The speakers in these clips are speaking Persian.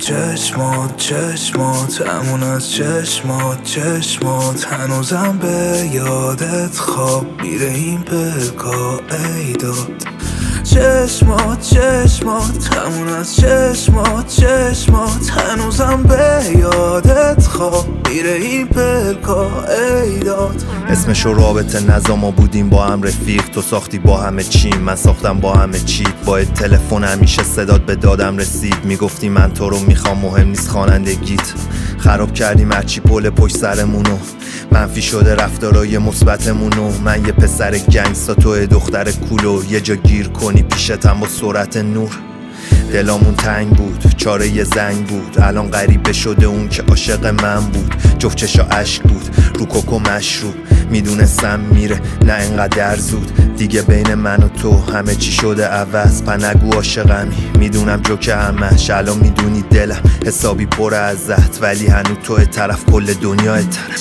چشمات همون از چشمات هنوزم به یادت خواب میره این پلکا ای داد. چشمات همون از چشمات هنوزم به یادت خواب میره این پلکا ای داد. اسمشو رابطه نظام ما بودیم با هم رفیق، تو ساختی با همه چیم من ساختم با همه چیت. با تلفن همیشه صدات به دادم رسید، میگفتی من تو رو میخوام مهم نیست خوانندگیت. خراب کردیم هرچی پل پشت سرمونو، منفی شده رفتارای مثبتمونو. من یه پسر گنگستا تو دختر کولو، یه جا گیر کنی پیشتم با سرعت نور. دلامون تنگ بود چاره یه زنگ بود، الان غریبه شده اون که عاشق من بود. جفت چشا عشق بود رو کوکو مشروب، میدونستم میره نه انقدر زود. دیگه بین من و تو همه چی شده عوض، پنگو عاشقمی میدونم جوکه همش. الان میدونی دلم حسابی پر ازت، ولی هنو تو طرف کل دنیا طرف.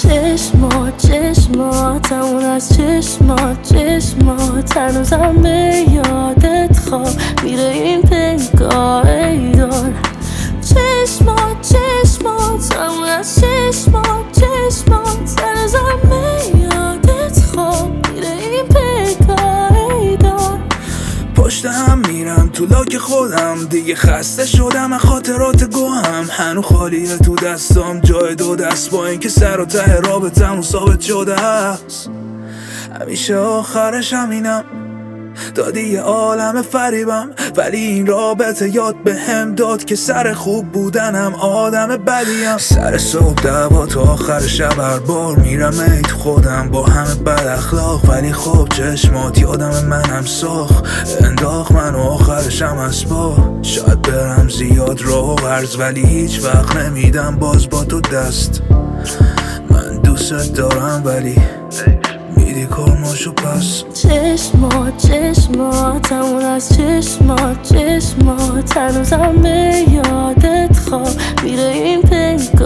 چشمات همون از چشمات هنوزم به یادت خواب میره این پنگاه ای دار. چشمات همون از چشمات هنوزم به یادت خواب میره این پنگاه ای دار. پشت هم میرم تو لاک خودم، دیگه خسته شدم از خاطرات گوهم. هنو خالیه تو دستام جای دو دست، با اینکه سر و ته رابطمون ثابت شده است. همیشه آخرش همینم، دادی یه عالم فریبم، ولی این رابطه یاد به هم داد که سر خوب بودنم آدم بدیم. سر صبح دعوا تا آخر شب هر بار میرم ایت خودم با همه بد اخلاق، ولی خب چشمات یادم منم ساخت انداخت منو آخرشم از با. شاید برم زیاد راه و عرض، ولی هیچ وقت نمیدم باز با تو دست. من دوست دارم ولی میدی کارماشو پس. چشمات همون از چشمات هنوزم به یادت خواب میره این پنگاه